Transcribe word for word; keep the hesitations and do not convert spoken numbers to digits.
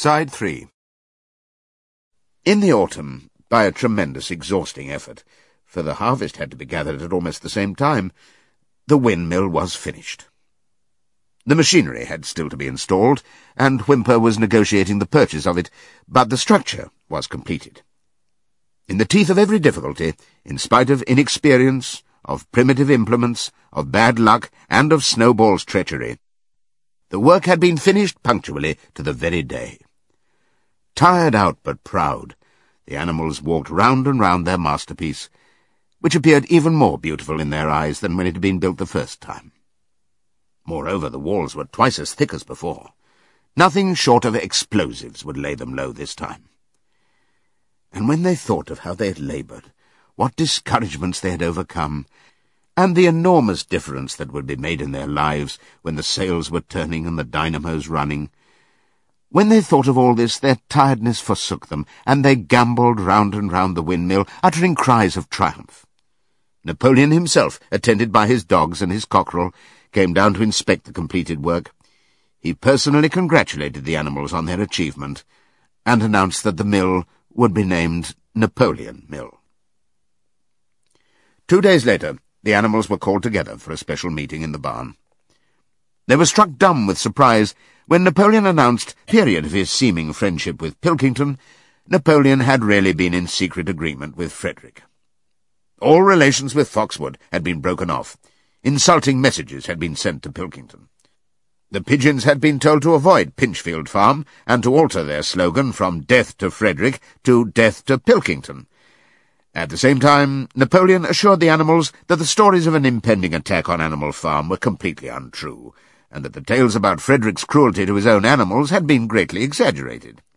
Side three. In the autumn, by a tremendous exhausting effort, for the harvest had to be gathered at almost the same time, the windmill was finished. The machinery had still to be installed, and Whymper was negotiating the purchase of it, but the structure was completed. In the teeth of every difficulty, in spite of inexperience, of primitive implements, of bad luck, and of Snowball's treachery, the work had been finished punctually to the very day. Tired out but proud, the animals walked round and round their masterpiece, which appeared even more beautiful in their eyes than when it had been built the first time. Moreover, the walls were twice as thick as before. Nothing short of explosives would lay them low this time. And when they thought of how they had laboured, what discouragements they had overcome, and the enormous difference that would be made in their lives when the sails were turning and the dynamos running, when they thought of all this, their tiredness forsook them, and they gambolled round and round the windmill, uttering cries of triumph. Napoleon himself, attended by his dogs and his cockerel, came down to inspect the completed work. He personally congratulated the animals on their achievement, and announced that the mill would be named Napoleon Mill. Two days later, the animals were called together for a special meeting in the barn. They were struck dumb with surprise when Napoleon announced, period of his seeming friendship with Pilkington, Napoleon had really been in secret agreement with Frederick. All relations with Foxwood had been broken off. Insulting messages had been sent to Pilkington. The pigeons had been told to avoid Pinchfield Farm and to alter their slogan from Death to Frederick to Death to Pilkington. At the same time, Napoleon assured the animals that the stories of an impending attack on Animal Farm were completely untrue, and that the tales about Frederick's cruelty to his own animals had been greatly exaggerated.